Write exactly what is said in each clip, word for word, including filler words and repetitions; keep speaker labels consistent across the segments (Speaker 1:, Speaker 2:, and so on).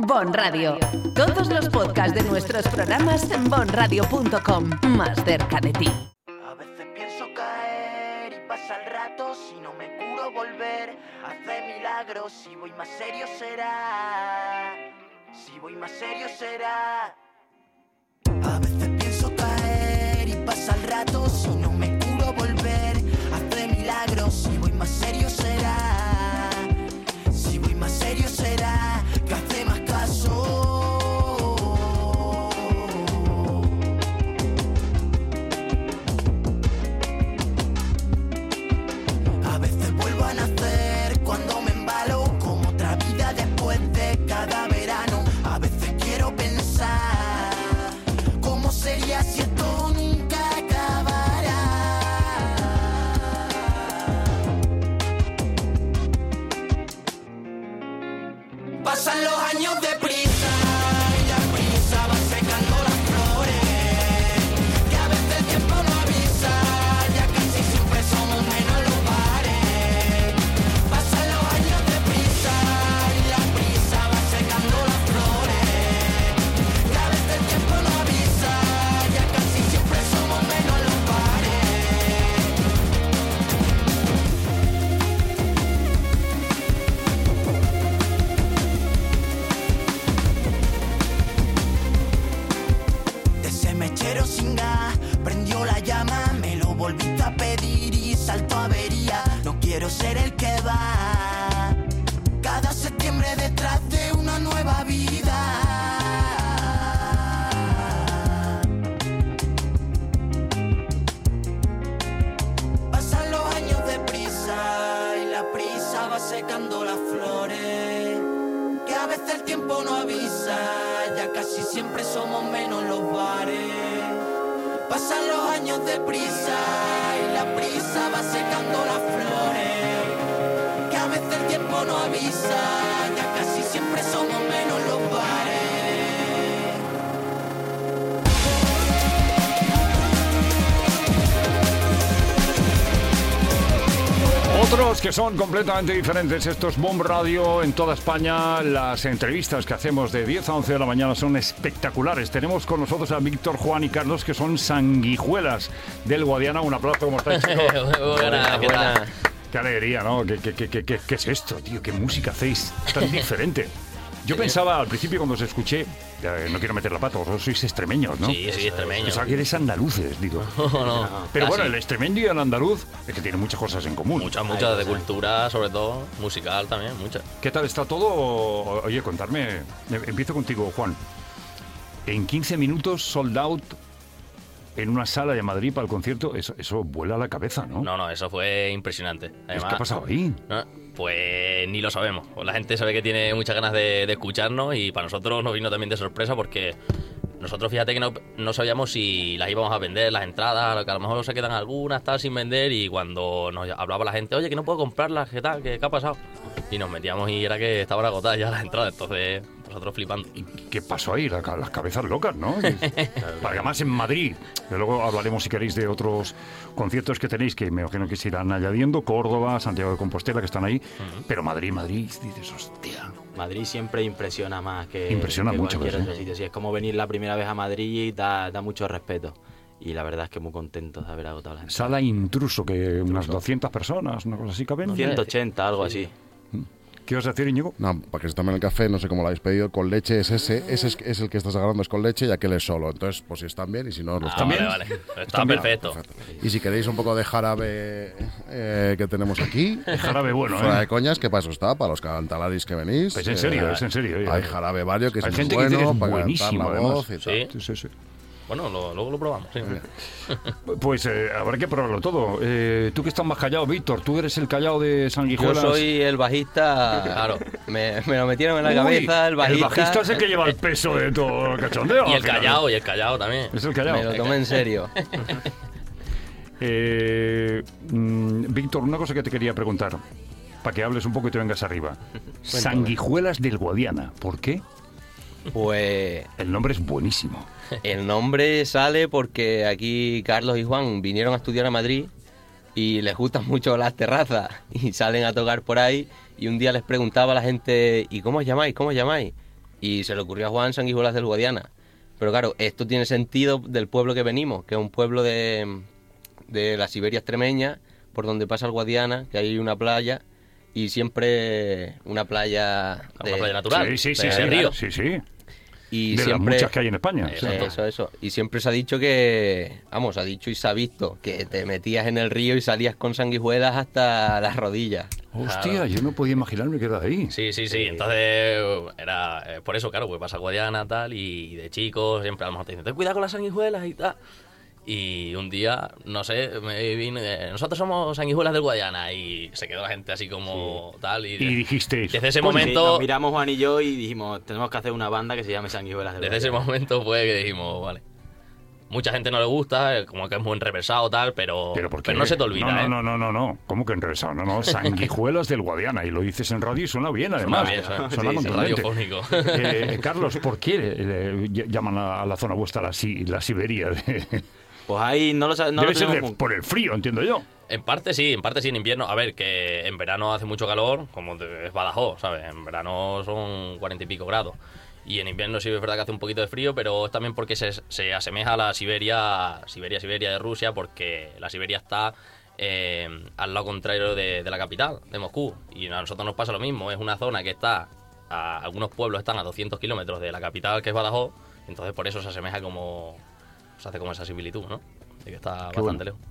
Speaker 1: Bon Radio. Todos los podcasts de nuestros programas en bon radio punto com. Más cerca de ti.
Speaker 2: A veces pienso caer y pasa el rato. Si no me curo volver, hace milagros. Si voy más serio será. Si voy más serio será. A veces pienso caer y pasa el rato. Si no me curo volver, hace milagros. Si voy más serio será. Si voy más serio será. Que hace más caso. A veces vuelvo a nacer cuando me embalo, como otra vida después de cada verano. A veces quiero pensar cómo sería si esto nunca acabara. Pasan los años deprisa y la prisa va secando las flores, que a veces el tiempo no avisa, ya casi siempre somos menos los bares. Pasan los años deprisa y la prisa va secando las flores, que a veces el tiempo no avisa, ya casi siempre somos menos los bares. Ese mechero sin gas prendió la llama, me lo volviste a pedir y saltó avería. No quiero ser el que va cada septiembre detrás de una nueva vida. Pasan los años deprisa y la prisa va secando las flores, que a veces el tiempo no avisa, ya casi siempre somos menos los bares. Pasan los años deprisa y la prisa va secando las flores, que a veces el tiempo no avisa, ya casi siempre somos menos los bares.
Speaker 3: Otros que son completamente diferentes. Esto es Bon Radio en toda España. Las entrevistas que hacemos de diez a once de la mañana son espectaculares. Tenemos con nosotros a Víctor, Juan y Carlos, que son sanguijuelas del Guadiana. Un aplauso, ¿cómo estáis, chicos?
Speaker 4: Buena, buena.
Speaker 3: Qué alegría, ¿no? ¿Qué, qué, qué, qué, qué es esto, tío? ¿Qué música hacéis tan diferente? Yo pensaba al principio cuando os escuché, eh, no quiero meter la pata, vosotros sois extremeños, ¿no?
Speaker 4: Sí, sí, extremeños.
Speaker 3: Pensaba que eres andaluces, digo.
Speaker 4: No, no,
Speaker 3: Pero
Speaker 4: casi.
Speaker 3: bueno, el extremeño y el andaluz es que tienen muchas cosas en común.
Speaker 4: Muchas, muchas de cultura, sobre todo, musical también, muchas.
Speaker 3: ¿Qué tal está todo? Oye, contarme. Empiezo contigo, Juan. En quince minutos, sold out en una sala de Madrid para el concierto. Eso, eso vuela la cabeza, ¿no?
Speaker 4: No, no, eso fue impresionante. Además,
Speaker 3: ¿Qué ha pasado ahí?
Speaker 4: ¿no? Pues ni lo sabemos. La gente sabe que tiene muchas ganas de, de escucharnos y para nosotros nos vino también de sorpresa porque nosotros, fíjate que no, no sabíamos si las íbamos a vender, las entradas, que a lo mejor se quedan algunas, tal, sin vender, y cuando nos hablaba la gente, oye, que no puedo comprarlas, ¿qué tal? ¿Qué, qué ha pasado? Y nos metíamos y era que estaban agotadas ya las entradas, entonces nosotros flipando.
Speaker 3: ¿Y qué pasó ahí? La, las cabezas locas, ¿no? Para además en Madrid. Luego hablaremos, si queréis, de otros conciertos que tenéis, que me imagino que se irán añadiendo. Córdoba, Santiago de Compostela, que están ahí. Uh-huh. Pero Madrid, Madrid, dices, hostia.
Speaker 5: Madrid siempre impresiona más que,
Speaker 3: impresiona
Speaker 5: que
Speaker 3: mucho,
Speaker 5: cualquier
Speaker 3: ¿eh?
Speaker 5: otro sitio. Sí, es como venir la primera vez a Madrid y da, da mucho respeto. Y la verdad es que muy contentos de haber agotado la gente.
Speaker 3: Sala Intruso, que Intruso. Unas doscientas personas, una cosa así caben.
Speaker 5: ciento ochenta, algo sí.
Speaker 3: así. ¿Qué vas a decir, Íñigo?
Speaker 6: No, para que se tomen el café, no sé cómo lo habéis pedido, con leche es ese, ese es, es el que estás agarrando, es con leche y aquel es solo. Entonces, pues si están bien y si no, los
Speaker 4: ah, vale, vale. Está
Speaker 3: ¿Están
Speaker 4: perfecto.
Speaker 6: perfecto. Y si queréis un poco de jarabe eh, que tenemos aquí,
Speaker 3: el jarabe bueno,
Speaker 6: fuera
Speaker 3: ¿eh?
Speaker 6: de coñas, que para eso está, para los cantaladis que venís.
Speaker 3: Es en serio,
Speaker 6: eh,
Speaker 3: es en serio.
Speaker 6: Hay jarabe vario que es
Speaker 3: hay
Speaker 6: muy
Speaker 3: gente
Speaker 6: bueno,
Speaker 3: que dice que es
Speaker 6: para
Speaker 3: buenísimo,
Speaker 6: cantar la
Speaker 3: además.
Speaker 6: voz y
Speaker 4: Sí.
Speaker 6: tal.
Speaker 3: Sí, sí, sí.
Speaker 4: Bueno, lo, luego lo probamos. Sí.
Speaker 3: Pues eh, habrá que probarlo todo. Eh, tú que estás más callado, Víctor, tú eres el callado de Sanguijuelas.
Speaker 7: Yo soy el bajista, claro. Me, me lo metieron en la
Speaker 3: Uy,
Speaker 7: cabeza, el bajista.
Speaker 3: El bajista es el que lleva el peso de todo el cachondeo.
Speaker 4: Y el callao, y el callao también.
Speaker 3: Es el callao.
Speaker 7: Me lo tomé en serio.
Speaker 3: eh, mm, Víctor, una cosa que te quería preguntar, para que hables un poco y te vengas arriba. Sanguijuelas del Guadiana, ¿por qué?
Speaker 7: Pues
Speaker 3: el nombre es buenísimo.
Speaker 7: El nombre sale porque aquí Carlos y Juan vinieron a estudiar a Madrid y les gustan mucho las terrazas y salen a tocar por ahí, y un día les preguntaba a la gente, ¿y cómo os llamáis? ¿Cómo os llamáis? Y se le ocurrió a Juan Sanguijuelas del Guadiana. Pero claro, esto tiene sentido del pueblo que venimos, que es un pueblo de, de la Siberia extremeña, por donde pasa el Guadiana, que hay una playa, y siempre una playa...
Speaker 4: Una
Speaker 7: de,
Speaker 4: playa natural.
Speaker 3: Sí, sí, sí,
Speaker 4: de
Speaker 3: sí,
Speaker 4: río.
Speaker 3: sí, sí.
Speaker 7: Y
Speaker 3: de
Speaker 7: siempre,
Speaker 3: las muchas que hay en España.
Speaker 7: Eh,
Speaker 3: Sí.
Speaker 7: Eso, eso. Y siempre se ha dicho que, vamos, se ha dicho y se ha visto que te metías en el río y salías con sanguijuelas hasta las rodillas.
Speaker 3: Hostia,
Speaker 4: Claro.
Speaker 3: yo no podía imaginarme que era de ahí.
Speaker 4: Sí, sí, sí. Entonces, era eh, por eso, claro, pues pasa Guadiana tal, y de chicos siempre a lo mejor te dicen, ten cuidado con las sanguijuelas y tal. Y un día, no sé, me vine, eh, nosotros somos sanguijuelas del Guadiana, y se quedó la gente así como tal. Y,
Speaker 3: Y dijisteis,
Speaker 4: desde ese
Speaker 3: coño,
Speaker 5: Sí,
Speaker 4: momento,
Speaker 5: nos miramos Juan y yo y dijimos, tenemos que hacer una banda que se llame Sanguijuelas del
Speaker 4: desde ese
Speaker 5: Guadiana.
Speaker 4: momento fue que dijimos, vale. Mucha gente no le gusta, eh, como que es muy enrevesado tal, pero,
Speaker 3: ¿Pero por qué?
Speaker 4: no se te olvida,
Speaker 3: no,
Speaker 4: ¿eh?
Speaker 3: no, no, no, no. ¿Cómo que enrevesado? No, no, sanguijuelas del Guadiana. Y lo dices en radio y suena bien, además.
Speaker 4: bien, suena-
Speaker 3: Suena
Speaker 5: sí, sí,
Speaker 3: contundente.
Speaker 4: radiofónico.
Speaker 3: Eh, Carlos, ¿por qué eh, llaman a la zona vuestra la, Si- la Siberia?
Speaker 5: Pues ahí no lo sabemos. No
Speaker 3: Debe
Speaker 5: lo
Speaker 3: ser
Speaker 5: tenemos
Speaker 3: de-
Speaker 5: muy-
Speaker 3: por el frío, entiendo yo.
Speaker 4: En parte sí, en parte sí, en invierno. A ver, que en verano hace mucho calor, como de- es Badajoz, ¿sabes? En verano son cuarenta y pico grados. Y en invierno sí es verdad que hace un poquito de frío, pero es también porque se, se asemeja a la Siberia, Siberia, Siberia de Rusia, porque la Siberia está eh, al lado contrario de, de la capital, de Moscú. Y a nosotros nos pasa lo mismo, es una zona que está, a, algunos pueblos están a doscientos kilómetros de la capital, que es Badajoz, entonces por eso se asemeja como, se hace como esa similitud, ¿no? De que está
Speaker 3: Qué
Speaker 4: bastante
Speaker 3: bueno.
Speaker 4: lejos.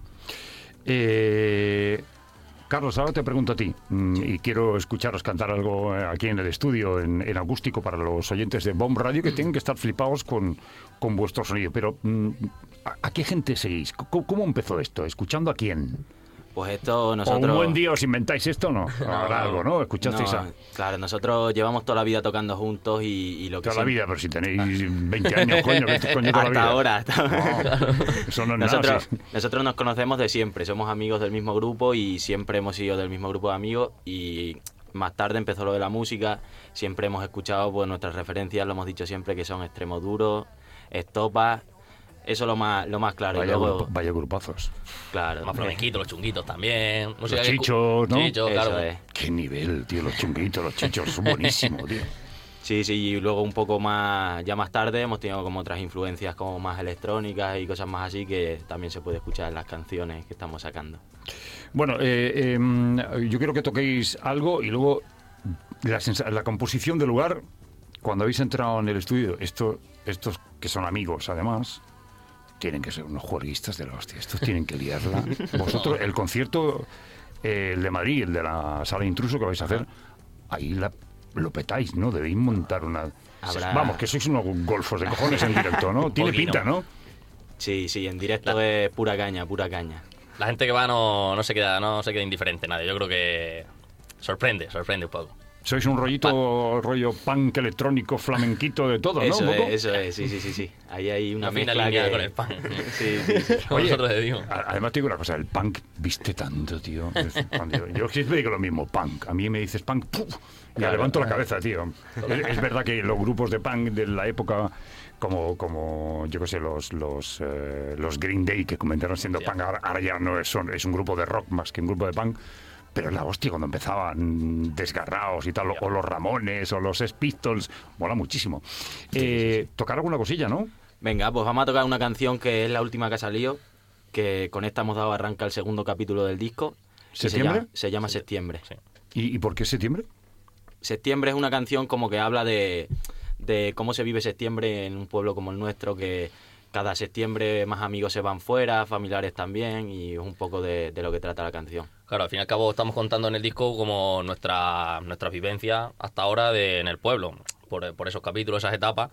Speaker 3: Eh, Carlos, ahora te pregunto a ti, mm, y quiero escucharos cantar algo eh, aquí en el estudio, en, en acústico, para los oyentes de Bomb Radio, que tienen que estar flipados con, con vuestro sonido. Pero, mm, ¿a, a qué gente seguís? ¿Cómo, cómo empezó esto? ¿Escuchando a quién?
Speaker 5: Pues esto
Speaker 3: ¿O
Speaker 5: nosotros...
Speaker 3: un buen día os inventáis esto o no? Habrá algo, ¿no? ¿Escuchasteis
Speaker 5: No,
Speaker 3: a...?
Speaker 5: Claro, nosotros llevamos toda la vida tocando juntos y, y lo que
Speaker 3: Toda la
Speaker 5: siempre-
Speaker 3: vida, pero si tenéis veinte años, coño, ¿qué coño toda la
Speaker 5: hasta
Speaker 3: vida?
Speaker 5: ahora. hasta-
Speaker 3: No, eso no es nada.
Speaker 5: Nosotros,
Speaker 3: sí.
Speaker 5: nosotros nos conocemos de siempre, somos amigos del mismo grupo y siempre hemos sido del mismo grupo de amigos y más tarde empezó lo de la música, siempre hemos escuchado pues, nuestras referencias, lo hemos dicho siempre que son Extremo Duro, Estopa, eso lo más lo más claro.
Speaker 3: Vaya,
Speaker 5: y luego,
Speaker 3: grupo- vaya grupazos.
Speaker 5: claro,
Speaker 4: Más flamenquitos, los chunguitos también. Música
Speaker 3: Los
Speaker 4: que escu-
Speaker 3: chichos, ¿no?
Speaker 4: Chichos,
Speaker 5: Eso
Speaker 4: claro.
Speaker 5: es.
Speaker 3: Qué nivel, tío, los chunguitos, los chichos, son buenísimos, tío.
Speaker 5: Sí, sí, y luego un poco más, ya más tarde hemos tenido como otras influencias como más electrónicas y cosas más así que también se puede escuchar en las canciones que estamos sacando.
Speaker 3: Bueno, eh, eh, yo quiero que toquéis algo y luego la, sensa- la composición del lugar, cuando habéis entrado en el estudio, esto, estos que son amigos además, tienen que ser unos juerguistas de la hostia, estos tienen que liarla. Vosotros, el concierto, eh, el de Madrid, el de la sala intruso que vais a hacer, ahí la, lo petáis, ¿no? Debéis montar una...
Speaker 5: Habrá-
Speaker 3: Vamos, que sois unos golfos de cojones en directo, ¿no? Tiene
Speaker 4: poquito.
Speaker 3: pinta, ¿no?
Speaker 5: Sí, sí, en directo es pura caña, pura caña.
Speaker 4: La gente que va no, no se queda no se queda indiferente nadie. Yo creo que sorprende, sorprende un poco.
Speaker 3: Sois un rollito, rollo punk electrónico, flamenquito de todo, ¿no?
Speaker 5: Eso
Speaker 3: Un poco.
Speaker 5: es, eso es, sí, sí, sí, sí. Ahí hay una,
Speaker 4: Una fina
Speaker 5: mezcla
Speaker 4: línea
Speaker 5: que...
Speaker 4: con el pan.
Speaker 5: Sí, sí, sí.
Speaker 4: Como nosotros le digo.
Speaker 3: a- Además te digo una cosa, el punk viste tanto, tío. Es- cuando Yo, yo siempre digo lo mismo, punk. A mí me dices punk, ¡puf! Y
Speaker 5: Claro.
Speaker 3: levanto la cabeza, tío. Es, es verdad que los grupos de punk de la época, como, como yo qué sé, los los, eh, los Green Day, que comenzaron siendo punk, ahora, ahora ya no es, son- es un grupo de rock más que un grupo de punk. Pero la hostia, cuando empezaban desgarrados y tal, o, o los Ramones, o los Sex Pistols, mola muchísimo. Eh, Tocar alguna cosilla, ¿no?
Speaker 5: Venga, pues vamos a tocar una canción que es la última que ha salido, que con esta hemos dado arranca el segundo capítulo del disco. y se
Speaker 3: ¿Septiembre?
Speaker 5: llama- Se llama Septiembre.
Speaker 4: Sí.
Speaker 3: ¿Y, y por qué septiembre?
Speaker 5: Septiembre es una canción como que habla de, de cómo se vive septiembre en un pueblo como el nuestro, que cada septiembre más amigos se van fuera, familiares también, y es un poco de, de lo que trata la canción.
Speaker 4: Claro, al fin y al cabo estamos contando en el disco como nuestra, nuestra vivencia hasta ahora de, en el pueblo, por, por esos capítulos, esas etapas,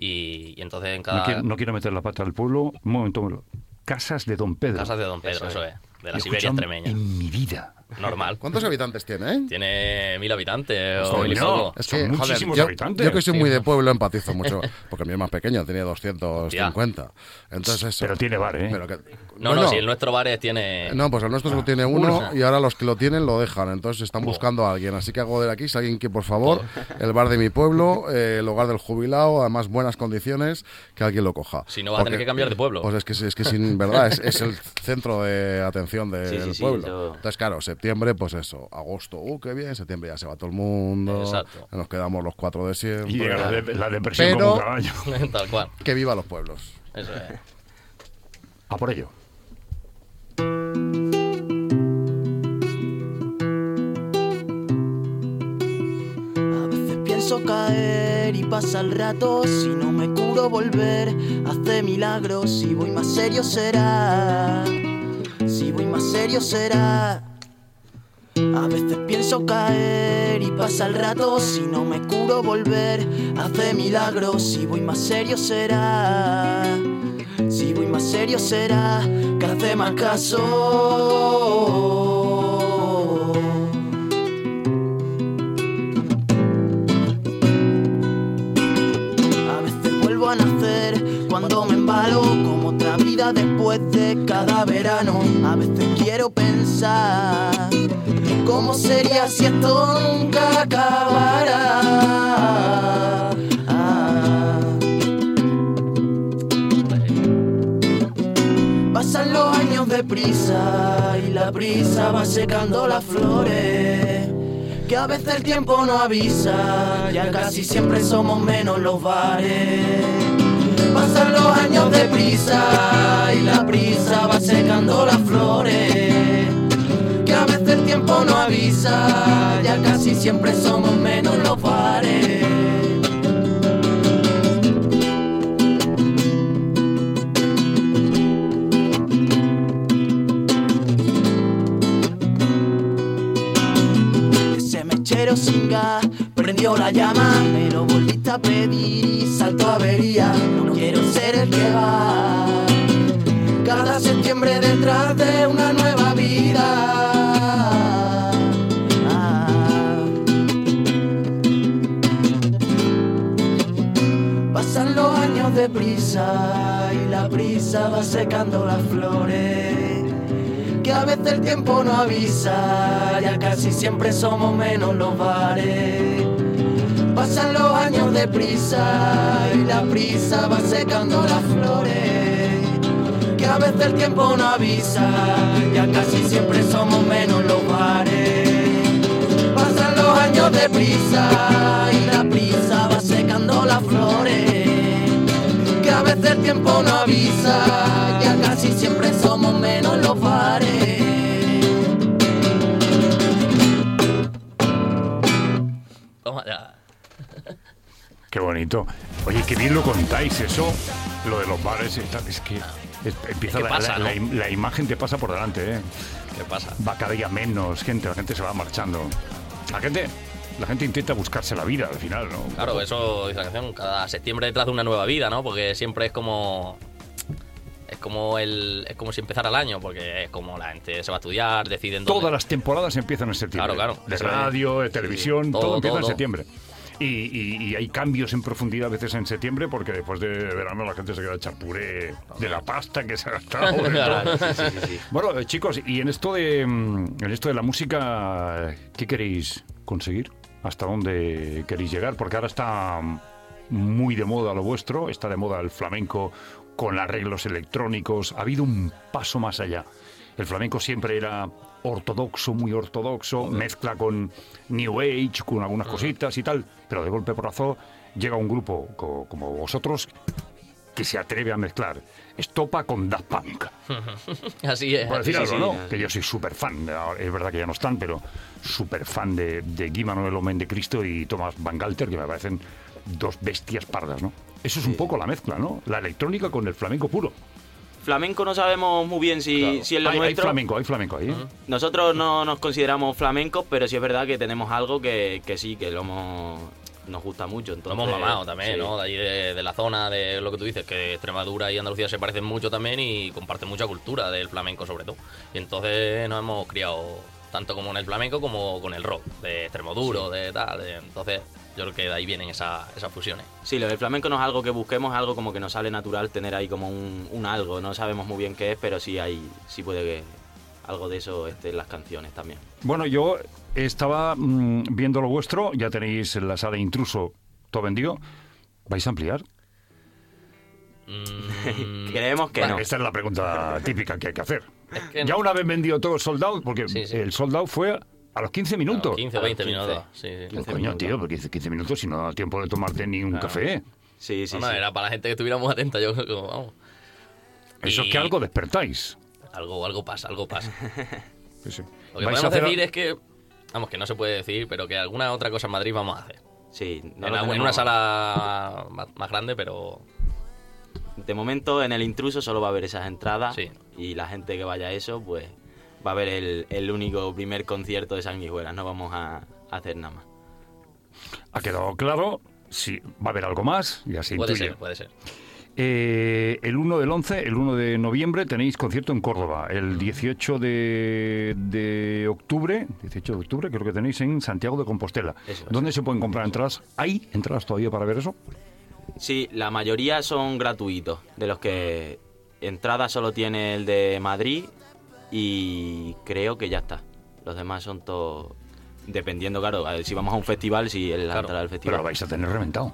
Speaker 4: y, y entonces en cada...
Speaker 3: No, quiero, no quiero meter la pata al pueblo. Un momento, un momento. Casas de Don Pedro.
Speaker 4: Casas de Don Pedro,
Speaker 5: Eso
Speaker 4: eso
Speaker 5: es.
Speaker 4: es, de la
Speaker 3: He
Speaker 4: Siberia
Speaker 3: escuchado
Speaker 4: extremeña.
Speaker 3: En mi vida.
Speaker 4: Normal.
Speaker 6: ¿Cuántos habitantes tiene, eh?
Speaker 4: Tiene mil habitantes o
Speaker 3: Coño.
Speaker 4: mil y poco.
Speaker 6: Es
Speaker 3: Son
Speaker 6: que, joder,
Speaker 3: muchísimos
Speaker 6: yo,
Speaker 3: habitantes.
Speaker 6: yo que soy
Speaker 4: Sí.
Speaker 6: muy de pueblo empatizo mucho, porque mi es más pequeño, tenía doscientos cincuenta. Entonces eso.
Speaker 3: Pero tiene bar, ¿eh?
Speaker 6: Pero que-
Speaker 4: No,
Speaker 6: bueno,
Speaker 4: no, si el nuestro bares tiene...
Speaker 6: No, pues el nuestro solo tiene uno y ahora los que lo tienen lo dejan. Entonces están buscando a alguien. Así que hago de aquí, si alguien que por favor, el bar de mi pueblo, eh, el hogar del jubilado, además buenas condiciones, que alguien lo coja.
Speaker 4: Si no vas a tener que cambiar de pueblo.
Speaker 6: Pues es que, es que sin verdad, es, es el centro de atención de-
Speaker 5: Sí, sí,
Speaker 6: del
Speaker 5: sí,
Speaker 6: pueblo.
Speaker 5: eso-
Speaker 6: Entonces, claro, se- septiembre, pues eso, agosto, uh, qué bien, septiembre ya se va todo el mundo,
Speaker 4: Exacto.
Speaker 6: nos quedamos los cuatro de siempre.
Speaker 3: Y llega la, de, la depresión
Speaker 6: Pero,
Speaker 3: como un caballo.
Speaker 4: Tal cual.
Speaker 6: Que viva los pueblos.
Speaker 4: Eso es.
Speaker 3: A por ello.
Speaker 2: Pienso caer y pasa el rato, si no me curo volver, hace milagros, si voy más serio será, si voy más serio será. A veces pienso caer y pasa el rato, si no me curo volver, hace milagros, si voy más serio será, si voy más serio será, que hace más caso. A nacer cuando me embalo como otra vida después de cada verano. A veces quiero pensar cómo sería si esto nunca acabara. Ah. Pasan los años deprisa y la brisa va secando las flores, que a veces el tiempo no avisa, ya casi siempre somos menos los bares. Pasan los años deprisa y la prisa va secando las flores, que a veces el tiempo no avisa, ya casi siempre somos menos los bares. Sin gas, prendió la llama, me lo volviste a pedir y salto avería. No quiero ser el que va cada septiembre detrás de una nueva vida. Ah. Pasan los años deprisa y la brisa va secando las flores, que a veces el tiempo no avisa, ya casi siempre somos menos los bares. Pasan los años deprisa y la prisa va secando las flores, que a veces el tiempo no avisa, ya casi siempre somos menos los bares. Pasan los años deprisa y la prisa va secando las flores, que a veces el tiempo no avisa, ya casi siempre somos menos los bares.
Speaker 4: Toma ya.
Speaker 3: Qué bonito. Oye, qué bien lo contáis eso, lo de los bares. Está, es que es, empieza
Speaker 4: Es que
Speaker 3: la,
Speaker 4: pasa,
Speaker 3: la,
Speaker 4: ¿no?
Speaker 3: la, la imagen te pasa por delante, ¿eh?
Speaker 4: ¿Qué pasa?
Speaker 3: Va cada día menos gente, la gente se va marchando. La gente, la gente intenta buscarse la vida al final, ¿no?
Speaker 4: Claro, eso dice la canción, cada septiembre detrás de una nueva vida, ¿no? Porque siempre es como... Es como el es como si empezara el año, porque es como la gente se va a estudiar, deciden dónde...
Speaker 3: Todas las temporadas empiezan en septiembre.
Speaker 4: Claro, claro.
Speaker 3: De
Speaker 4: Eso es.
Speaker 3: radio, de televisión,
Speaker 4: Sí,
Speaker 3: todo,
Speaker 4: todo,
Speaker 3: empieza
Speaker 4: todo,
Speaker 3: en
Speaker 4: todo.
Speaker 3: septiembre. Y, y, y hay cambios en profundidad a veces en septiembre, porque después de verano la gente se queda hecha puré de la pasta que se ha gastado. de todo.
Speaker 5: Claro, sí, sí, sí, sí.
Speaker 3: Bueno, eh, chicos, y en esto de mm, en esto de la música, ¿qué queréis conseguir? ¿Hasta dónde queréis llegar? Porque ahora está muy de moda lo vuestro, está de moda el flamenco con arreglos electrónicos. Ha habido un paso más allá. El flamenco siempre era ortodoxo, muy ortodoxo, mezcla con New Age, con algunas cositas y tal, pero de golpe porrazo llega un grupo co- como vosotros que se atreve a mezclar estopa con Daft Punk.
Speaker 4: Así es.
Speaker 3: Por decir
Speaker 5: sí,
Speaker 3: algo,
Speaker 5: sí,
Speaker 3: ¿no?
Speaker 5: sí.
Speaker 3: Que yo soy súper fan, es verdad que ya no están, pero súper fan de, de Guy Manuel Homén de Cristo y Thomas Van Galter, que me parecen dos bestias pardas, ¿no? Eso es un poco la mezcla, ¿no? La electrónica con el flamenco puro.
Speaker 5: Flamenco no sabemos muy bien si,
Speaker 3: Claro.
Speaker 5: si es lo
Speaker 3: hay, hay
Speaker 5: nuestro.
Speaker 3: flamenco, hay flamenco ahí, ¿eh?
Speaker 5: Nosotros no nos consideramos flamencos, pero sí es verdad que tenemos algo que, que sí, que lo hemos, nos gusta mucho.
Speaker 4: Lo
Speaker 5: Entonces,
Speaker 4: hemos mamado también,
Speaker 5: sí.
Speaker 4: ¿no? De ahí de, de la zona, de lo que tú dices, que Extremadura y Andalucía se parecen mucho también y comparten mucha cultura del flamenco sobre todo. Y entonces nos hemos criado tanto como en el flamenco como con el rock, de Extremoduro, de tal. de- entonces yo creo que de ahí vienen esa- esas fusiones.
Speaker 5: Sí, lo del flamenco no es algo que busquemos, es algo como que nos sale natural tener ahí como un, un algo. No sabemos muy bien qué es, pero sí hay, sí puede que algo de eso esté en las canciones también.
Speaker 3: Bueno, yo estaba mm, viendo lo vuestro, ya tenéis la sala Intruso todo vendido. ¿Vais a ampliar?
Speaker 4: Mm,
Speaker 5: Creemos que
Speaker 3: Bueno,
Speaker 5: no.
Speaker 3: esta es la pregunta típica que hay que hacer.
Speaker 4: Es que
Speaker 3: Ya
Speaker 4: no-
Speaker 3: una vez vendido todo el sold out, porque
Speaker 4: Sí, sí.
Speaker 3: el sold out fue a los quince minutos.
Speaker 4: quince o veinte
Speaker 5: quince.
Speaker 4: minutos. Sí, sí.
Speaker 3: Pues, coño, tío, porque quince, quince minutos y no da tiempo de tomarte ni un café.
Speaker 5: Sí, sí,
Speaker 4: No, no,
Speaker 5: sí.
Speaker 4: era para la gente que estuviera muy atenta, yo como, vamos.
Speaker 3: Eso es
Speaker 4: Y
Speaker 3: que algo despertáis.
Speaker 4: Algo, algo pasa, algo pasa.
Speaker 3: Sí, sí.
Speaker 4: Lo que
Speaker 3: ¿Vais a
Speaker 4: podemos
Speaker 3: hacer
Speaker 4: decir
Speaker 3: a-
Speaker 4: es que, vamos, que no se puede decir, pero que alguna otra cosa en Madrid vamos a hacer.
Speaker 5: Sí, no
Speaker 4: en,
Speaker 5: lo
Speaker 4: alguna- en
Speaker 5: tenemos-
Speaker 4: una sala más, más grande, pero
Speaker 5: De momento, en el intruso solo va a haber esas entradas.
Speaker 4: Sí.
Speaker 5: Y la gente que vaya a eso, pues va a ver el, el único primer concierto de Sanguijuelas. No vamos a, a hacer nada más.
Speaker 3: Ha quedado claro. Sí, va a haber algo más, ya se
Speaker 4: puede
Speaker 3: intuye.
Speaker 4: ser, puede ser.
Speaker 3: Eh, el uno del once, el uno de noviembre tenéis concierto en Córdoba. El dieciocho de, de octubre, dieciocho de octubre creo que tenéis en Santiago de Compostela.
Speaker 5: Eso es.
Speaker 3: ¿Dónde se pueden comprar entradas? ¿Hay entradas todavía para ver eso?
Speaker 5: Sí, la mayoría son gratuitos. De los que entrada solo tiene el de Madrid y creo que ya está. Los demás son todos... Dependiendo, claro, a ver, si vamos a un festival, si es la
Speaker 4: Claro,
Speaker 5: entrada del
Speaker 3: Pero
Speaker 5: festival.
Speaker 3: lo vais a tener reventado.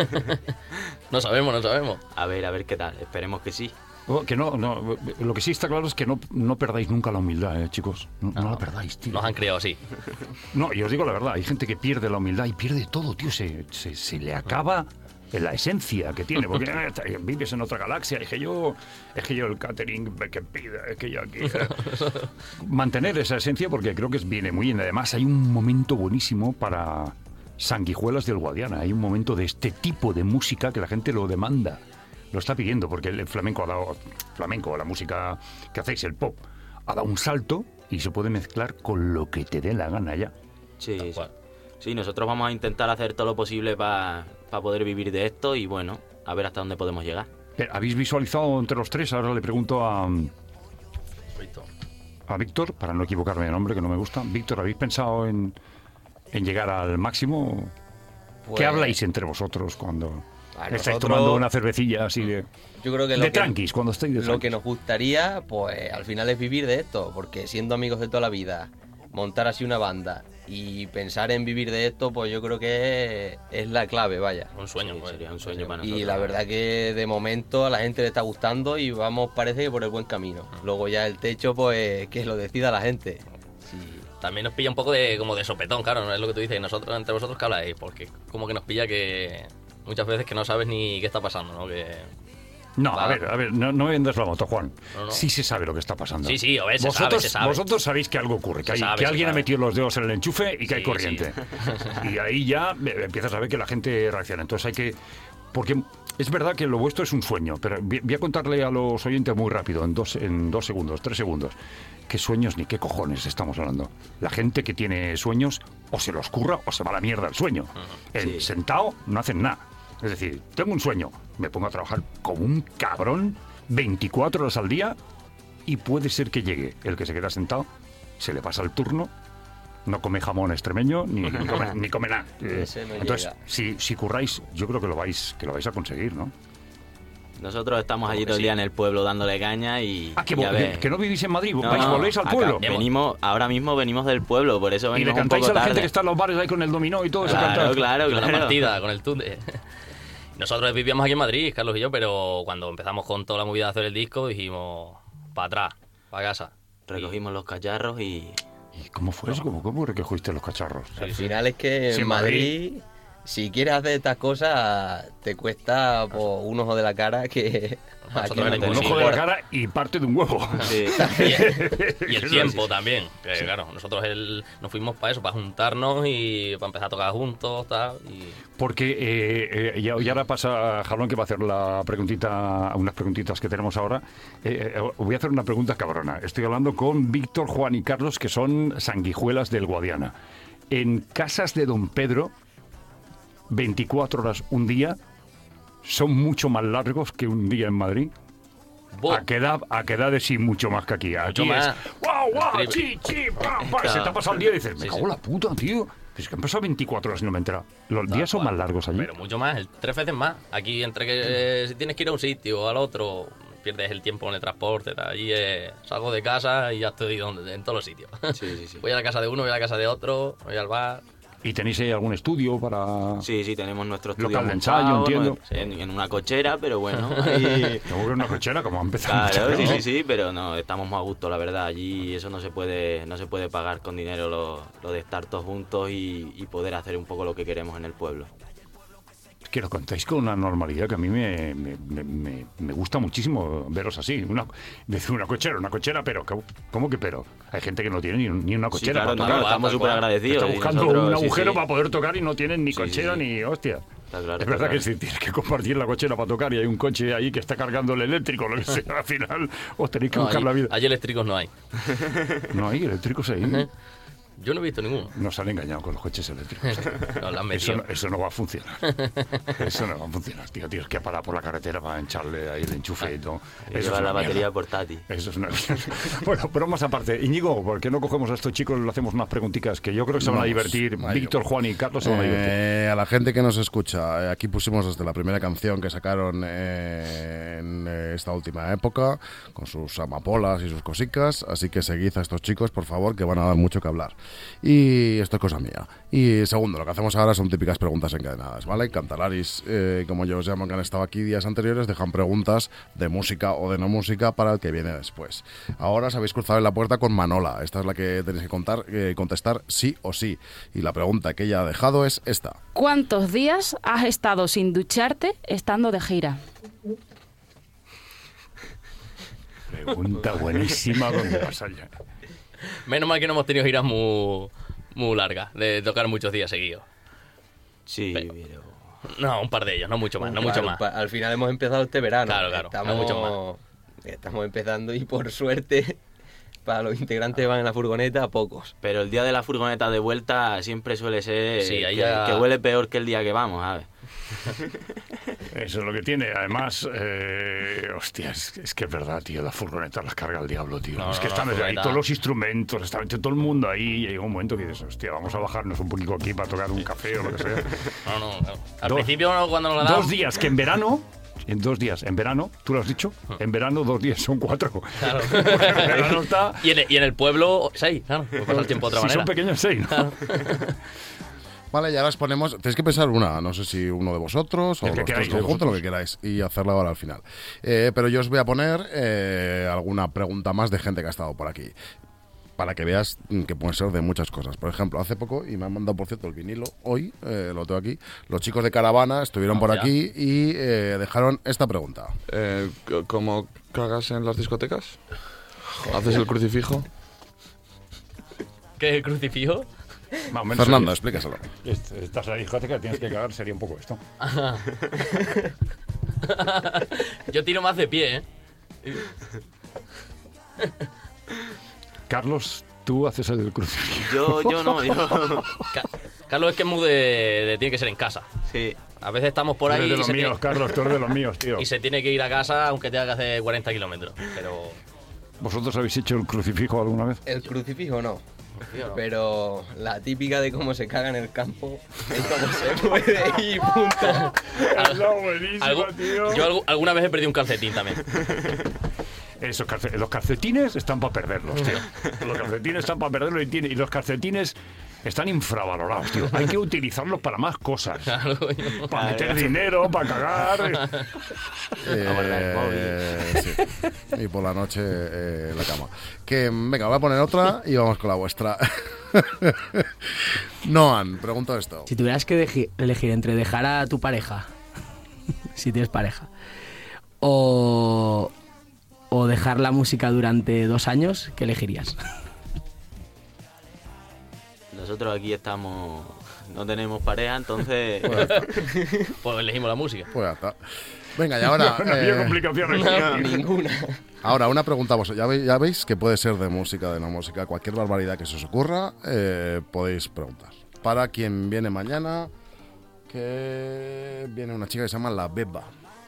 Speaker 4: No sabemos, no sabemos.
Speaker 5: A ver, a ver qué tal. Esperemos que sí.
Speaker 3: Oh, que no, no, lo que sí está claro es que no, no perdáis nunca la humildad, eh, chicos. No, no la perdáis, tío.
Speaker 4: Nos han criado así.
Speaker 3: No, y os digo la verdad, hay gente que pierde la humildad y pierde todo, tío. Se, se, se le acaba en la esencia que tiene, porque eh, vives en otra galaxia. Es que yo, es que yo el catering que pida, es que yo aquí. eh. Mantener esa esencia, porque creo que es- viene muy bien. Además, hay un momento buenísimo para Sanguijuelas del Guadiana. Hay un momento de este tipo de música que la gente lo demanda, lo está pidiendo, porque el flamenco ha dado, flamenco, la música que hacéis, el pop, ha dado un salto y se puede mezclar con lo que te dé la gana ya.
Speaker 5: Sí, sí.
Speaker 4: cual.
Speaker 5: Sí, nosotros vamos a intentar hacer todo lo posible para poder vivir de esto y bueno, a ver hasta dónde podemos llegar.
Speaker 3: Eh, ¿Habéis visualizado entre los tres? Ahora le pregunto a,
Speaker 4: Listo.
Speaker 3: a Víctor, para no equivocarme de nombre, que no me gusta. Víctor, ¿habéis pensado en, en llegar al máximo?
Speaker 7: Pues,
Speaker 3: ¿Qué habláis entre vosotros cuando
Speaker 7: a
Speaker 3: estáis
Speaker 7: nosotros-
Speaker 3: tomando una cervecilla así de,
Speaker 7: Yo creo que lo
Speaker 3: de
Speaker 7: que,
Speaker 3: tranquis, cuando estáis de
Speaker 7: lo
Speaker 3: tranquis?
Speaker 7: que nos gustaría, pues al final es vivir de esto, porque siendo amigos de toda la vida, montar así una banda y pensar en vivir de esto, pues yo creo que es la clave, vaya.
Speaker 4: Un sueño,
Speaker 5: Sí,
Speaker 4: pues.
Speaker 5: sería un sueño para nosotros.
Speaker 7: Y la verdad que de momento a la gente le está gustando y vamos, parece que por el buen camino. Luego ya el techo, pues que lo decida la gente. Sí.
Speaker 4: También nos pilla un poco de como de sopetón, claro, no es lo que tú dices, nosotros entre vosotros que habláis, porque como que nos pilla que muchas veces que no sabes ni qué está pasando, ¿no? Que
Speaker 3: No,
Speaker 4: Va.
Speaker 3: a ver, a ver, no, no me vendas la moto, Juan.
Speaker 4: No, no.
Speaker 3: Sí se sabe lo que está pasando.
Speaker 4: Sí, sí, a ver, se
Speaker 3: vosotros,
Speaker 4: sabe, se sabe.
Speaker 3: Vosotros sabéis que algo ocurre, que,
Speaker 4: Se
Speaker 3: hay-
Speaker 4: sabe,
Speaker 3: que
Speaker 4: se
Speaker 3: alguien ha
Speaker 4: sabe.
Speaker 3: metido los dedos en el enchufe y que hay
Speaker 4: Sí,
Speaker 3: corriente. Y ahí ya eh, empiezas a ver que la gente reacciona. Entonces hay que... Porque es verdad que lo vuestro es un sueño, pero voy voy a contarle a los oyentes muy rápido, en dos, en dos segundos, tres segundos, qué sueños ni qué cojones estamos hablando. La gente que tiene sueños o se los curra o se va a la mierda el sueño. En
Speaker 5: Sí.
Speaker 3: sentado no hacen nada. Es decir, tengo un sueño, me pongo a trabajar como un cabrón veinticuatro horas al día y puede ser que llegue el que se queda sentado, se le pasa el turno, no come jamón extremeño ni, ni come, ni come nada. Eh,
Speaker 7: Ese no
Speaker 3: Entonces,
Speaker 7: llega.
Speaker 3: si, si curráis, yo creo que lo vais que lo vais a conseguir, ¿no?
Speaker 5: Nosotros estamos allí
Speaker 4: que
Speaker 5: todo el
Speaker 4: sí.
Speaker 5: día en el pueblo dándole caña y...
Speaker 3: Ah, que,
Speaker 5: ya
Speaker 3: vo-
Speaker 5: ves.
Speaker 3: que no vivís en Madrid,
Speaker 5: No,
Speaker 3: vais,
Speaker 5: no,
Speaker 3: volvéis al
Speaker 5: acá
Speaker 3: pueblo.
Speaker 5: venimos, ahora mismo venimos del pueblo, por eso
Speaker 3: Y le
Speaker 5: venimos un
Speaker 3: cantáis
Speaker 5: poco
Speaker 3: a la gente
Speaker 5: tarde.
Speaker 3: que está en los bares ahí con el dominó y todo eso.
Speaker 5: Claro,
Speaker 3: cantáis.
Speaker 5: claro,
Speaker 4: con la
Speaker 5: claro.
Speaker 4: partida, con el tunde. Nosotros vivíamos aquí en Madrid, Carlos y yo, pero cuando empezamos con toda la movida de hacer el disco, dijimos, para atrás, para casa.
Speaker 5: Recogimos los cacharros y...
Speaker 3: ¿Y cómo fue eso? ¿Cómo, cómo recogiste los cacharros?
Speaker 7: Al final es que
Speaker 3: Sí,
Speaker 7: en
Speaker 3: Madrid.
Speaker 7: Madrid, si quieres hacer estas cosas, te cuesta pues, un ojo de la cara que...
Speaker 4: Nosotros
Speaker 7: aquí no
Speaker 4: venimos
Speaker 3: Un
Speaker 7: tenemos.
Speaker 3: ojo de la
Speaker 4: sí,
Speaker 3: cara y parte de un huevo.
Speaker 5: Sí.
Speaker 4: Y el tiempo también, que claro, nosotros el- nos fuimos para eso, para juntarnos y para empezar a tocar juntos, tal, y
Speaker 3: Porque, eh, eh, y y ahora pasa Jalón que va a hacer la preguntita, unas preguntitas que tenemos ahora. Eh, eh, voy a hacer una pregunta cabrona. Estoy hablando con Víctor, Juan y Carlos, que son sanguijuelas del Guadiana. En casas de Don Pedro, veinticuatro horas un día, son mucho más largos que un día en Madrid.
Speaker 4: ¡Buh!
Speaker 3: A qué edad, a qué edad es sí, mucho más que aquí. Aquí
Speaker 4: Mucho
Speaker 3: es
Speaker 4: más.
Speaker 3: ¡guau, guau!
Speaker 4: Triple.
Speaker 3: ¡Chi, chi! ¡Pam, pam! Se
Speaker 4: Claro.
Speaker 3: te ha pasado el día y dices, me
Speaker 4: Sí,
Speaker 3: cago
Speaker 4: sí.
Speaker 3: en la puta, tío. Es que han pasado veinticuatro horas y no me he enterado. Los días son más largos allí.
Speaker 4: pero mucho más, el- tres veces más. Aquí, entre que eh, si tienes que ir a un sitio o al otro, pierdes el tiempo en el transporte, tal. Allí eh, salgo de casa y ya estoy donde, en todos los sitios.
Speaker 5: Sí, sí, sí.
Speaker 4: Voy a la casa de uno, voy a la casa de otro, voy al bar.
Speaker 3: ¿Y tenéis ahí algún estudio para...?
Speaker 5: Sí, sí, tenemos nuestro estudio
Speaker 3: local de
Speaker 5: montado,
Speaker 3: ensayo, entiendo.
Speaker 5: En, en una cochera, pero bueno. Ahí...
Speaker 3: Tengo que una cochera, como ha empezado.
Speaker 5: Claro, sí,
Speaker 3: ¿no?
Speaker 5: sí, sí, pero no, estamos muy a gusto, la verdad. Allí eso no se puede no se puede pagar con dinero, lo, lo de estar todos juntos y, y poder hacer un poco lo que queremos en el pueblo.
Speaker 3: Que lo contáis con una normalidad que a mí me, me, me, me gusta muchísimo veros así. Una, decir una cochera, una cochera, pero ¿cómo que pero? Hay gente que no tiene ni, ni una cochera
Speaker 5: Sí, claro,
Speaker 3: para
Speaker 5: no,
Speaker 3: tocar.
Speaker 5: no, estamos súper agradecidos.
Speaker 3: Está buscando
Speaker 5: nosotros,
Speaker 3: un
Speaker 5: sí,
Speaker 3: agujero
Speaker 5: sí.
Speaker 3: para poder tocar y no tienen ni
Speaker 5: Sí,
Speaker 3: cochera
Speaker 5: sí, sí.
Speaker 3: ni hostia.
Speaker 5: Está claro,
Speaker 3: Es
Speaker 5: está
Speaker 3: verdad
Speaker 5: claro.
Speaker 3: que si tienes que compartir la cochera para tocar y hay un coche ahí que está cargando el eléctrico, lo que sea, al final os tenéis que
Speaker 4: No,
Speaker 3: buscar
Speaker 4: hay,
Speaker 3: la vida.
Speaker 4: hay eléctricos no hay.
Speaker 3: No hay eléctricos ahí.
Speaker 4: Yo no he visto ninguno.
Speaker 3: Nos han engañado con los coches eléctricos.
Speaker 4: No, lo han
Speaker 3: Eso
Speaker 4: metido.
Speaker 3: no, eso no va a funcionar. Eso no va a funcionar, tío. Tienes que parar por la carretera para hincharle ahí el enchufe y todo.
Speaker 5: Y
Speaker 3: Eso es
Speaker 5: lleva
Speaker 3: una
Speaker 5: la batería
Speaker 3: mierda.
Speaker 5: portátil.
Speaker 3: Eso es una mierda. Bueno, bromas aparte. Íñigo, ¿por qué no cogemos a estos chicos y le hacemos unas preguntitas que yo creo que se van a
Speaker 6: Vamos,
Speaker 3: divertir?
Speaker 6: vaya.
Speaker 3: Víctor, Juan y Carlos se van a divertir.
Speaker 6: Eh, a la gente que nos escucha, eh, aquí pusimos desde la primera canción que sacaron eh, en eh, esta última época, con sus amapolas y sus cosicas, así que seguid a estos chicos, por favor, que van a dar mucho que hablar. Y esto es cosa mía. Y segundo, lo que hacemos ahora son típicas preguntas encadenadas, ¿vale? Cantalaris, eh, como yo os llamo, que han estado aquí días anteriores, dejan preguntas de música o de no música para el que viene después. Ahora os habéis cruzado en la puerta con Manola. Esta es la que tenéis que contar, eh, contestar sí o sí. Y la pregunta que ella ha dejado es esta.
Speaker 8: ¿Cuántos días has estado sin ducharte estando de gira?
Speaker 3: Pregunta buenísima, ¿dónde vas allá?
Speaker 4: Menos mal que no hemos tenido giras muy, muy largas, de tocar muchos días seguidos.
Speaker 5: Sí,
Speaker 4: Pero-
Speaker 5: pero...
Speaker 4: No, un par de ellos, no mucho más, no
Speaker 7: Claro,
Speaker 4: mucho más.
Speaker 7: pa- Al final hemos empezado este verano.
Speaker 4: Claro, claro,
Speaker 7: Estamos,
Speaker 4: no mucho
Speaker 7: estamos empezando y por suerte, para los integrantes que van en la furgoneta, pocos.
Speaker 5: Pero el día de la furgoneta de vuelta siempre suele ser
Speaker 4: Sí, ahí
Speaker 5: que,
Speaker 4: ya-
Speaker 5: que huele peor que el día que vamos, ¿sabes?
Speaker 3: Eso es lo que tiene. Además, eh, hostia, es, es que es verdad, tío. La furgoneta las carga el diablo, tío.
Speaker 4: No,
Speaker 3: es que
Speaker 4: no,
Speaker 3: están
Speaker 4: la
Speaker 3: ahí
Speaker 4: furgoneta-
Speaker 3: todos los instrumentos, está todo el mundo ahí. Y llega un momento que dices, hostia, vamos a bajarnos un poquito aquí para tocar un café o lo que sea.
Speaker 4: No, no, no. Al
Speaker 3: Dos-
Speaker 4: principio no, cuando nos la
Speaker 3: Dos
Speaker 4: daban...
Speaker 3: días que en verano. En dos días, en verano, tú lo has dicho, en verano dos días son cuatro.
Speaker 4: Claro.
Speaker 3: Porque en verano está.
Speaker 4: Y en, el, y en el pueblo, seis, claro. Pues pasa el tiempo de otra
Speaker 3: si
Speaker 4: manera.
Speaker 3: son pequeños, seis, ¿no?
Speaker 6: Vale, y ahora os ponemos... Tenéis que pensar una, no sé si uno de vosotros o
Speaker 3: El que
Speaker 6: los tres
Speaker 3: queráis,
Speaker 6: conjuntos, lo
Speaker 3: vosotros.
Speaker 6: que queráis, y hacerla ahora al final. Eh, pero yo os voy a poner eh, alguna pregunta más de gente que ha estado por aquí, para que veas mm, que pueden ser de muchas cosas. Por ejemplo, hace poco, y me han mandado, por cierto, el vinilo, hoy, eh, lo tengo aquí, los chicos de Caravana estuvieron por
Speaker 4: Ah, ya.
Speaker 6: aquí y eh, dejaron esta pregunta.
Speaker 9: Eh, c- ¿Cómo cagas en las discotecas? ¿Haces el crucifijo?
Speaker 4: ¿Qué es el crucifijo?
Speaker 3: Más o menos
Speaker 6: Fernando,
Speaker 3: sería-
Speaker 6: explícaselo.
Speaker 3: Est- Estás en la discoteca, tienes que cagar, sería un poco esto.
Speaker 4: Yo tiro más de pie, ¿eh?
Speaker 3: Carlos, tú haces el crucifijo.
Speaker 5: Yo, yo no, yo...
Speaker 4: Ca- Carlos es que es muy de, de- Tiene que ser en casa.
Speaker 5: Sí.
Speaker 4: A veces estamos por
Speaker 3: Tú eres
Speaker 4: ahí
Speaker 3: de
Speaker 4: y
Speaker 3: los
Speaker 4: se,
Speaker 3: míos,
Speaker 4: tiene,
Speaker 3: Carlos, tú eres de los míos, tío.
Speaker 4: y se tiene que ir a casa aunque tenga que hacer cuarenta kilómetros. Pero...
Speaker 3: ¿Vosotros habéis hecho el crucifijo alguna vez?
Speaker 7: El crucifijo no.
Speaker 4: Tío, no.
Speaker 7: Pero la típica de cómo se caga en el campo es como se puede y punto.
Speaker 3: buenísimo,
Speaker 4: Algu- yo algu- alguna vez he perdido un calcetín también.
Speaker 3: Esos calce- los calcetines están para perderlos, tío. Los calcetines están para perderlos y, tiene- y los calcetines están infravalorados, tío. Hay que utilizarlos para más cosas.
Speaker 4: Claro, coño.
Speaker 3: Para meter dinero, para cagar.
Speaker 6: Eh, sí. Y por la noche eh, la cama. Que venga, voy a poner otra y vamos con la vuestra. Noan, pregunto esto.
Speaker 10: Si tuvieras que deji- elegir entre dejar a tu pareja, si tienes pareja, o, o dejar la música durante dos años, ¿qué elegirías?
Speaker 5: Nosotros aquí estamos... No tenemos pareja, entonces...
Speaker 4: Pues elegimos la música.
Speaker 6: Pues ya está. Venga, y ahora...
Speaker 3: No había
Speaker 6: eh,
Speaker 3: complicaciones.
Speaker 7: No, ninguna.
Speaker 6: ahora, una pregunta a vosotros. Ya veis, ya veis que puede ser de música, de no música. Cualquier barbaridad que se os ocurra, eh, podéis preguntar. Para quien viene mañana, que viene una chica que se llama La Beba.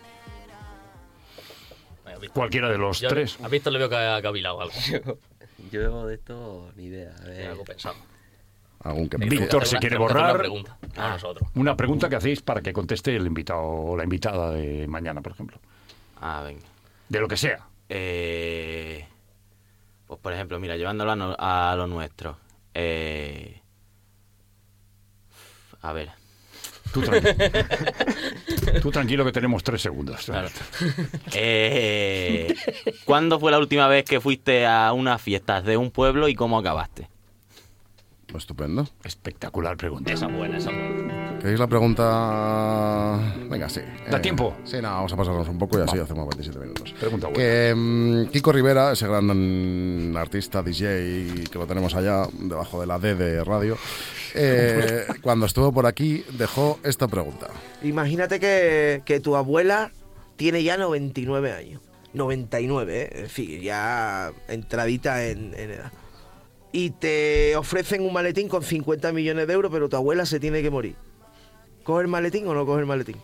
Speaker 4: Venga, Víctor.
Speaker 3: Cualquiera de los
Speaker 4: Yo
Speaker 3: tres.
Speaker 4: A Víctor le veo que ha cavilado algo.
Speaker 7: Yo, yo de esto ni idea. A
Speaker 4: Tiene
Speaker 7: ver.
Speaker 4: algo pensado.
Speaker 6: Algún que
Speaker 3: Víctor se
Speaker 4: Una-
Speaker 3: quiere
Speaker 4: tenemos que hacer
Speaker 3: borrar.
Speaker 4: Una pregunta a nosotros.
Speaker 3: Una pregunta que hacéis para que conteste el invitado o la invitada de mañana, por ejemplo.
Speaker 5: Ah, venga.
Speaker 3: De lo que sea.
Speaker 5: Eh, pues por ejemplo, mira, llevándolo a, no- a lo nuestro. Eh, A ver.
Speaker 3: Tú tranquilo. Tú tranquilo que tenemos tres segundos.
Speaker 5: Claro. Eh, ¿Cuándo fue la última vez que fuiste a unas fiestas de un pueblo y cómo acabaste?
Speaker 6: Estupendo.
Speaker 3: Espectacular pregunta.
Speaker 4: Esa es buena, esa es buena.
Speaker 6: ¿Queréis la pregunta? Venga, sí.
Speaker 3: ¿Da
Speaker 6: Eh,
Speaker 3: tiempo?
Speaker 6: Sí, no, vamos a pasarnos un poco y así hacemos veintisiete minutos.
Speaker 3: Pregunta buena.
Speaker 6: Que mm, Kiko Rivera, ese gran mm, artista D J que lo tenemos allá debajo de la D de radio, eh, cuando estuvo por aquí dejó esta pregunta.
Speaker 11: Imagínate que, que tu abuela tiene ya noventa y nueve años. noventa y nueve, ¿eh? En fin, ya entradita en, en edad. Y te ofrecen un maletín con cincuenta millones de euros, pero tu abuela se tiene que morir. ¿Coge el maletín o no coge el maletín?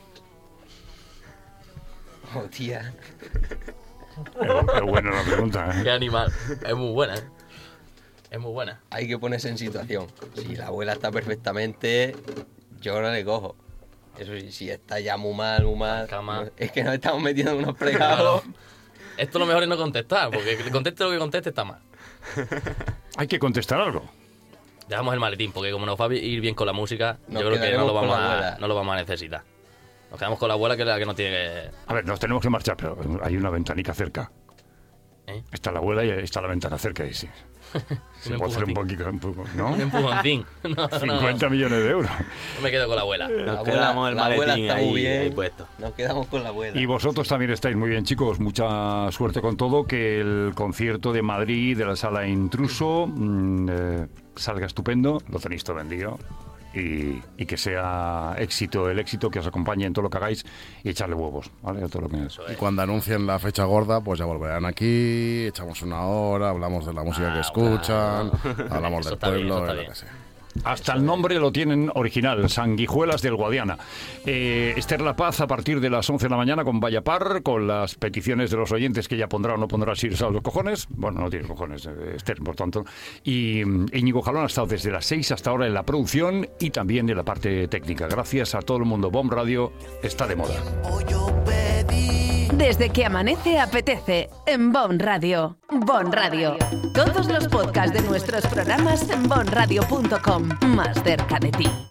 Speaker 7: Oh, tía.
Speaker 3: Qué buena la pregunta, ¿eh?
Speaker 4: Qué animal. Es muy buena, ¿eh? Es muy buena.
Speaker 7: Hay que ponerse en situación. Si la abuela está perfectamente, yo no le cojo. Eso sí, si está ya muy mal, muy mal.
Speaker 4: Cama.
Speaker 7: No, es que nos estamos metiendo en unos fregados.
Speaker 4: Esto lo mejor es no contestar, porque que conteste lo que conteste está mal.
Speaker 3: Hay que contestar algo.
Speaker 4: Dejamos el maletín, porque como nos va a ir bien con la música,
Speaker 7: Nos
Speaker 4: yo creo que no
Speaker 7: quedaremos
Speaker 4: lo,
Speaker 7: con
Speaker 4: vamos
Speaker 7: la
Speaker 4: a,
Speaker 7: abuela.
Speaker 4: no lo vamos a necesitar. Nos quedamos con la abuela, que es la que nos tiene que...
Speaker 3: A ver, nos tenemos que marchar, pero hay una ventanica cerca.
Speaker 4: ¿Eh?
Speaker 3: Está la abuela y está la ventana cerca y sí. Se puede hacer un poquito, un poco, ¿no?
Speaker 4: Un empujoncín. No, no, no.
Speaker 3: cincuenta millones de euros.
Speaker 4: Yo me quedo con la abuela.
Speaker 5: Nos
Speaker 7: La abuela,
Speaker 5: quedamos el
Speaker 7: la abuela
Speaker 5: maletín
Speaker 7: está
Speaker 5: ahí,
Speaker 7: muy bien.
Speaker 5: ahí puesto.
Speaker 7: Nos quedamos con la abuela.
Speaker 3: Y vosotros también estáis muy bien, chicos. Mucha suerte con todo. Que el concierto de Madrid de la Sala Intruso mmm, eh, salga estupendo. Lo tenéis todo vendido. Y, y que sea éxito, el éxito que os acompañe en todo lo que hagáis y echarle huevos, ¿vale? A todo lo que es.
Speaker 6: Y cuando anuncien la fecha gorda, pues ya volverán aquí, echamos una hora, hablamos de la música
Speaker 4: Ah,
Speaker 6: que escuchan,
Speaker 4: claro.
Speaker 6: hablamos
Speaker 4: Eso
Speaker 6: del
Speaker 4: está bien,
Speaker 6: pueblo,
Speaker 4: eso está
Speaker 6: de lo
Speaker 4: bien.
Speaker 6: que sea.
Speaker 3: Hasta el nombre lo tienen original, Sanguijuelas del Guadiana. Eh, Esther La Paz a partir de las once de la mañana con Vallapar, con las peticiones de los oyentes que ya pondrá o no pondrá Sirius a los cojones. Bueno, no tiene cojones, eh, Esther, por tanto. Y mm, Íñigo Jalón ha estado desde las seis hasta ahora en la producción y también en la parte técnica. Gracias a todo el mundo. Bomb Radio está de moda.
Speaker 1: Desde que amanece apetece en Bon Radio. Bon Radio. Todos los podcasts de nuestros programas en bon radio punto com. Más cerca de ti.